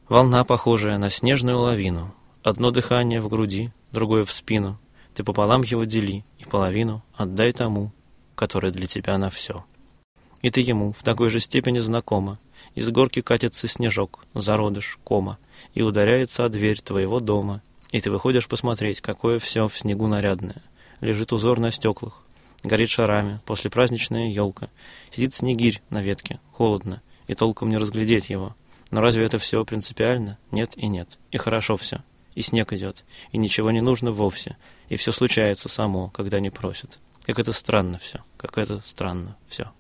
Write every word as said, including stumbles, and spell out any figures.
Волна, похожая на снежную лавину, одно дыхание в груди, другое в спину. Ты пополам его дели, и половину отдай тому, который для тебя на все. И ты ему в такой же степени знакома. Из горки катится снежок, зародыш, кома, и ударяется о дверь твоего дома. И ты выходишь посмотреть, какое все в снегу нарядное. Лежит узор на стеклах, горит шарами, послепраздничная елка. Сидит снегирь на ветке, холодно, и толком не разглядеть его. Но разве это все принципиально? Нет и нет. И хорошо все. И снег идет, и ничего не нужно вовсе. И все случается само, когда не просят. Как это странно все, как это странно все.